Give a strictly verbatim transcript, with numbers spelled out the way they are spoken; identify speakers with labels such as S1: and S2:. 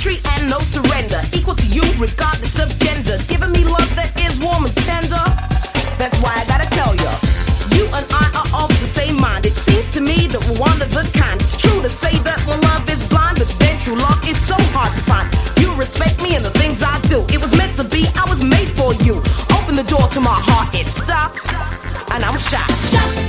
S1: entry and no surrender. Equal to you regardless of gender. Giving me love that is warm and tender. That's why I gotta tell ya, you and I are of the same mind. It seems to me that we're one of the kind. It's true to say that when love is blind, but then true love is so hard to find. You respect me and the things I do. It was meant to be, I was made for you. Open the door to my heart, it stopped, and I'm shocked.